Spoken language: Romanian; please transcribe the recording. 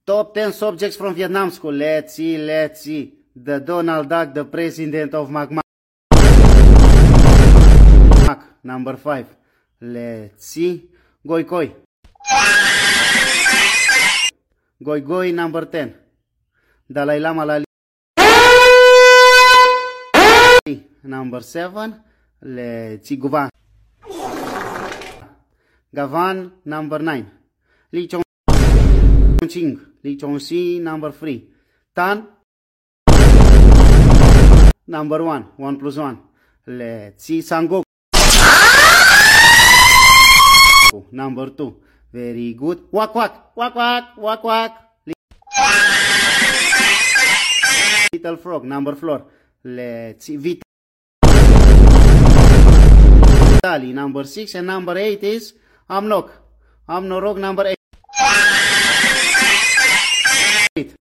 Top 10 subjects from Vietnam school. Let's see. The Donald Duck, the president of Mac. Number 5. Let's see. Goy. Goy, number 10. Dalai Lama Lali. Number 7. Let's see. Gavan, number 9. Lee Chong-si, number 3. Tan, number 1. 1 plus 1. Let's see. Sangok, number 2. Very good. Wak. Little Frog, number 4. Let's see. Vitali, number 6. And number 8 is Amnorok, number 8.